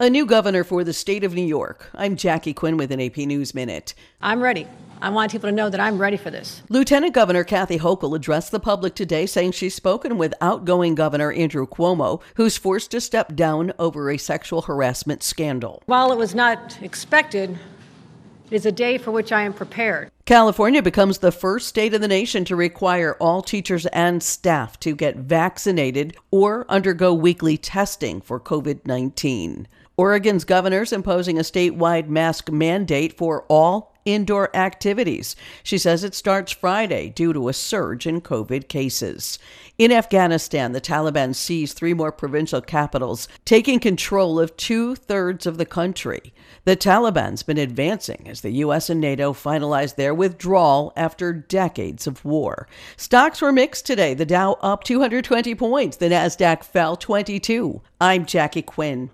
A new governor for the state of New York. I'm Jackie Quinn with an AP News Minute. I'm ready. I want people to know that I'm ready for this. Lieutenant Governor Kathy Hochul addressed the public today, saying she's spoken with outgoing Governor Andrew Cuomo, who's forced to step down over a sexual harassment scandal. While it was not expected, it is a day for which I am prepared. California becomes the first state in the nation to require all teachers and staff to get vaccinated or undergo weekly testing for COVID-19. Oregon's governor's imposing a statewide mask mandate for all indoor activities. She says it starts Friday due to a surge in COVID cases. In Afghanistan, the Taliban seized 3 more provincial capitals, taking control of 2/3 of the country. The Taliban's been advancing as the U.S. and NATO finalized their withdrawal after decades of war. Stocks were mixed today. The Dow up 220 points. The Nasdaq fell 22. I'm Jackie Quinn.